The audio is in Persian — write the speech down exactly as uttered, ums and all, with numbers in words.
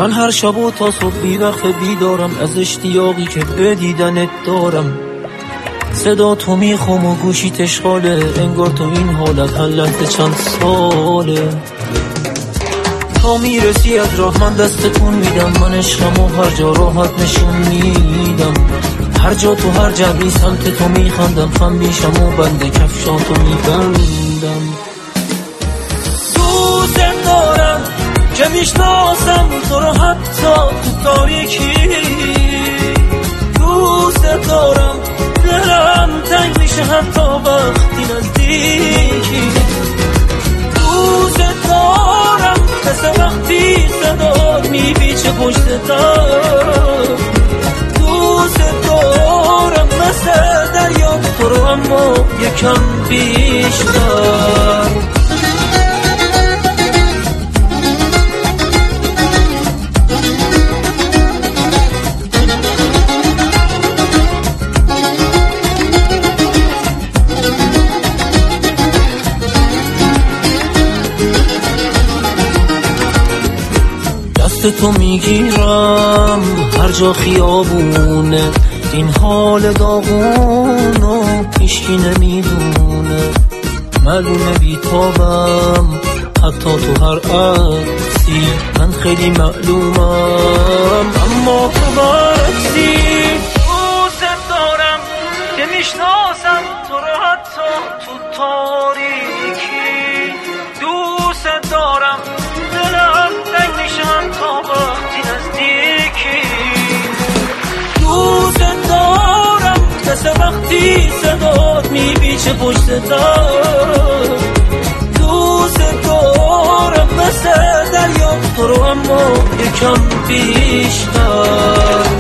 من هر شب و تا صبح بیوقت بیدارم، از اشتیاقی که به دیدنت دارم. صدا تو میخوام و گوشی تشغاله، انگار تو این حالت هر لحظه چند ساله. تا میرسی از راه من دستتون میدم، من عشقم و هر جا راحت نشون میدم. هر جا تو هر جبری سمت تو میخندم، خم میشم و بنده کفشاتو میبندم. دوست دارم که میشناسم تو رو حتی تو تاریکی، دوست دارم دلم تنگ میشه حتی وقتی نزدیکی. دوست دارم مثل وقتی صدات میپیچه پشت در، دوست دارم مثل دریا تو رو اما یکم بیشتر. تو میگیرم هر جا خیابونه، این حال داغونو هیچکی نمیدونه. معلومه بیتابم حتی تو هر عکسی، من خیلی معلومم اما تو برعکسی. دوست دارم که میشناسم تو رو حتی تو تاریکی، دوست دارم دلم تنگ میشم تا وقتی نزدیکی. دوست دارم مثل وقتی صدات میپیچه پشت در، دوست دارم مثل دریا تو رو اما یکم بیشتر.